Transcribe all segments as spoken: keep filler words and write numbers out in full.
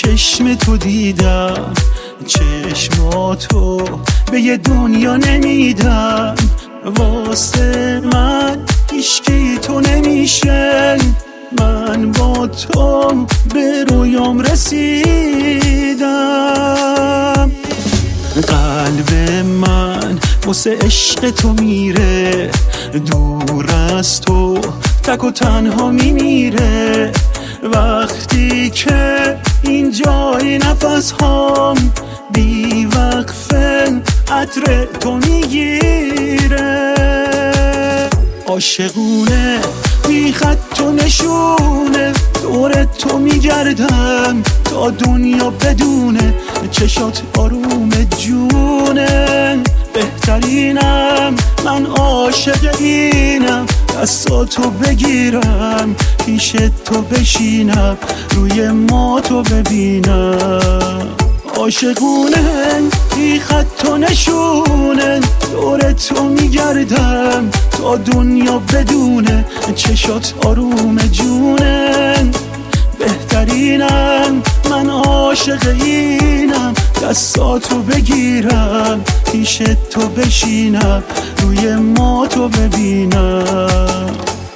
چشم تو دیدم، چشماتو به یه دنیا نمیدم. واسه من هیچکی تو نمیشه، من با تو به رویام رسیدم. قلب من واسه عشق تو میره، دور از تو تک و تنها میمیره. وقتی که این جای نفس هام بی وقفه عطر تو میگیره. عاشقونه بی خط و نشونه، دور تو میگردم تا دنیا بدونه. چشات آروم جونه، بهترینم من عاشق اینم. دستاتو بگیرم پیش تو بشینم، روی ما تو ببینم. عاشقونه بی خط و نشونه، دور تو میگردم تا دنیا بدونه. چشات آروم جونه، بهترینم من عاشق اینم. دستاتو بگیرم پیش تو بشینم، روی ما تو ببینم.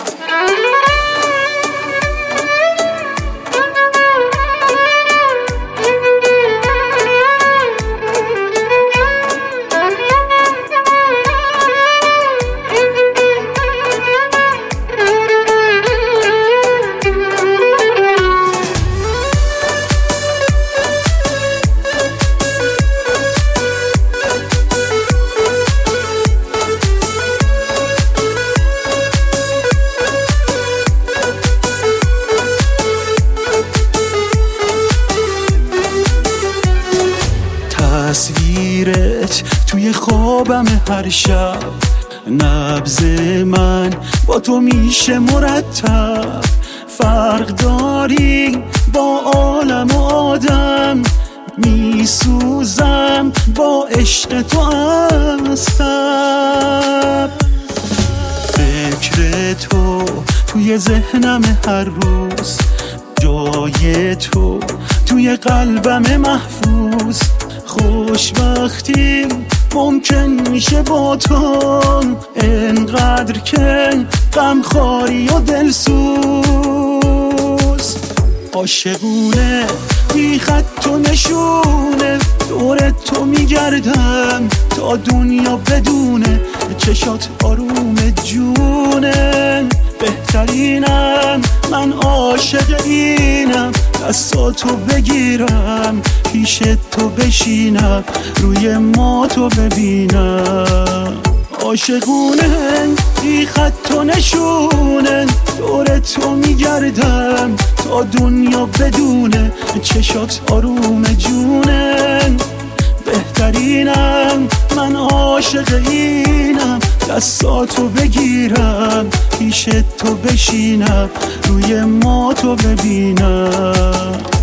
تصویرت توی خوابم هر شب، نبض من با تو میشه مرتب. فرق داری با عالم و آدم، میسوزم با عشق تو هستم. فکر تو توی ذهنم هر روز، جای تو توی قلبم محفوظ. خوشبختی ممکن میشه با تو، انقدر که غمخواری و دلسوز. عاشقونه بی خط و نشونه، دور تو میگردم تا دنیا بدونه. چشات آروم جونه، بهترینم من عاشق اینم. دستاتو بگیرم پیش تو بشینم، روی ما تو ببینم. عاشقونه بی خط و نشونه، دور تو میگردم تا دنیا بدونه. چشات آروم جونه، بهترینم من عاشق اینم. دستاتو بگیرم پیش تو بشینم، روی ما تو ببینم.